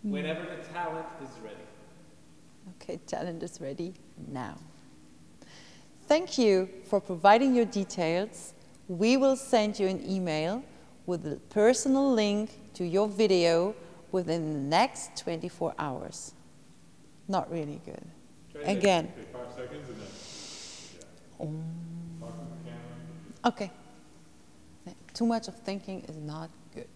Whenever the talent is ready. Okay, talent is ready now. Thank you for providing your details. We will send you an email with a personal link to your video within the next 24 hours. Not really good. Again. Okay, 5 seconds and then, talk to the camera. Okay. Too much of thinking is not good.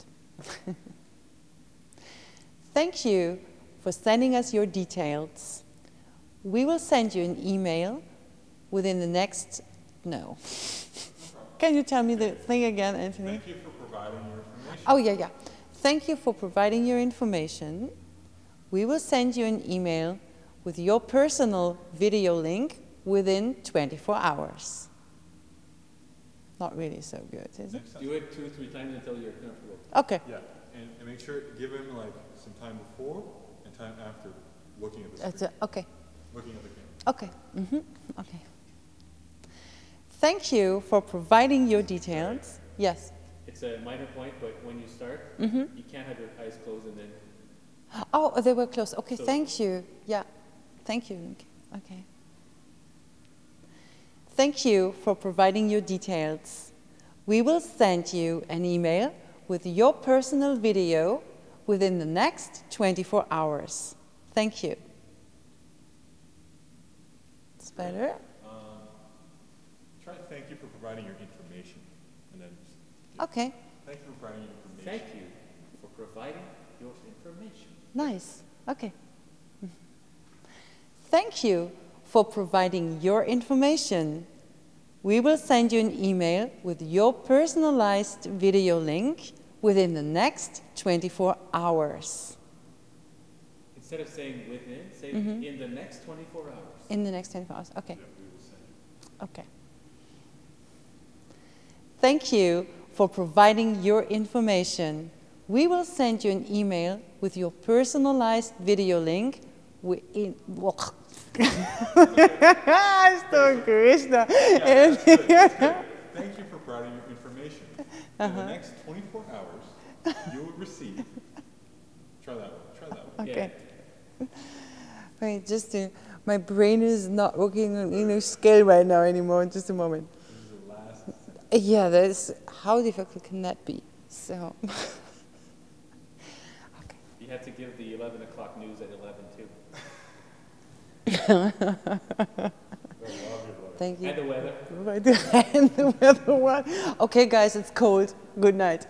Thank you for sending us your details. We will send you an email within the next, no. Can you tell me the thing again, Anthony? Thank you for providing your information. Oh, yeah. Thank you for providing your information. We will send you an email with your personal video link within 24 hours. Not really so good, is it? Do it 2 or 3 times until you're comfortable. Okay. Yeah, and make sure, give him like some time before and time after looking at the screen. Okay. Looking at the camera. Okay. Okay. Thank you for providing your details. Yes. It's a minor point, but when you start, you can't have your eyes closed and then... Oh, they were close. Okay, So- thank you. Yeah. Thank you. Okay. Thank you for providing your details. We will send you an email with your personal video within the next 24 hours. Thank you. It's better? Try thank you for providing your information. And then, Okay. thank you for providing your information. Thank you for providing your information. Nice. Okay. Thank you for providing your information. We will send you an email with your personalized video link within the next 24 hours. Instead of saying within, say in the next 24 hours. In the next 24 hours. Okay. Yeah, we will send you. Okay. Thank you for providing your information. We will send you an email with your personalized video link within... Estou Krishna. Thank you for providing your information. In the next 24 hours, you will receive. Try that one. Okay. Wait, just to, my brain is not working on scale right now anymore. Just a moment. This is the last sentence. Yeah, that's how difficult can that be? So. Okay. You had to give the 11 o'clock news at 11 too. Thank you. And the weather. And the weather what? Okay, guys, it's cold. Good night.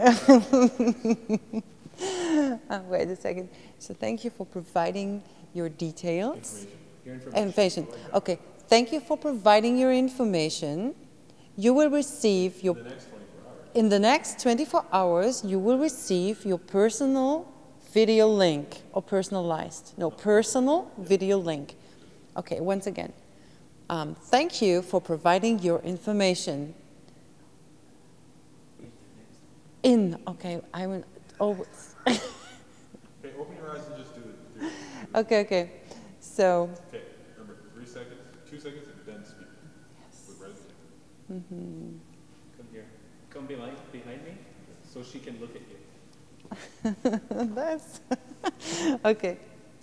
Wait a second. So thank you for providing your details. Your information. Okay. Thank you for providing your information. You will receive your... In the next 24 hours, you will receive your personal video link or personalized. No, personal video link. Okay, once again. Thank you for providing your information. Okay, I will always... Okay, open your eyes and just do it. Okay. So... Okay, remember, 3 seconds, 2 seconds, and then speak. Yes. Look right at the camera. Come here. Come behind me so she can look at you. That's... Okay.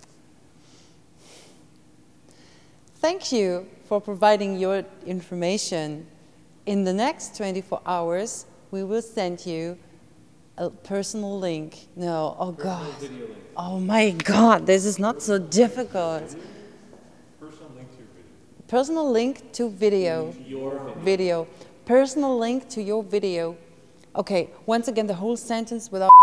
Thank you for providing your information. In the next 24 hours, we will send you a personal link. No, oh God. Video link. Oh my God, this is not so difficult. Personal link to your video. Personal link to video. Your Video. Personal link to your video. Okay, once again, the whole sentence without